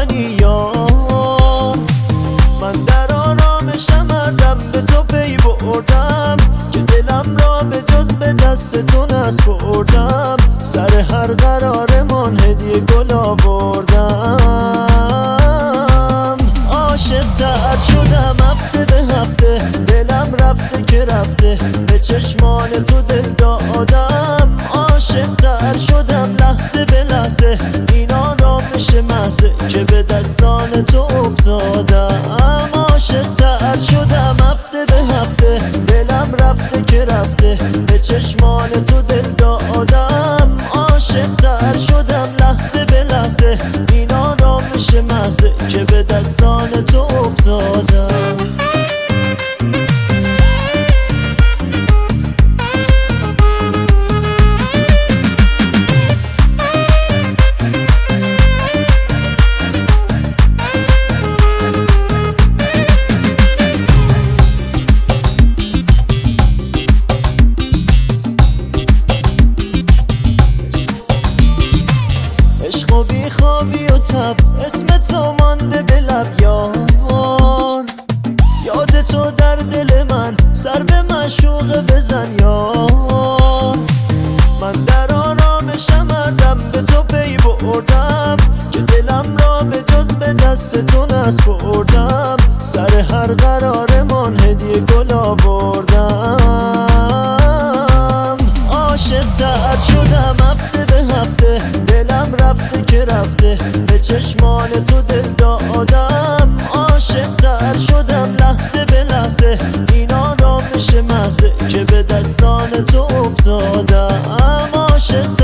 منی یار. من در آرامشم هردم به تو پی بردم که دلم را به جز به دست تو نسپردم. سر هر قرارمان هدیه گل آوردم. عاشق تر شدم هفته به هفته، دلم رفته که رفته به چشمان تو دل دادم. عاشق تر شدم لحظه به لحظه، این آرامش محضه که به دستان تو افتادم. عاشق تر شدم هفته به هفته، دلم رفته که رفته به چشمان تو دل دادم. عاشق تر شدم لحظه به لحظه، این آرامش محضه که به دستان تو افتادم. خوابی و تب اسم تو مانده به لب یار. یاد تو در دل من سر به معشوقه بزن یار. من در آرامشم هردم به تو پی بردم که دلم را به جز به دست تو نسپردم. سر هر قرارمان هدیه گل آوردم. عاشق تر شدم هفته به هفته، دلم رفته که رفته به چشمان تو دل دادم. عاشق تر شدم لحظه به لحظه، این آرامش محضه که به دستان تو افتادم. عاشق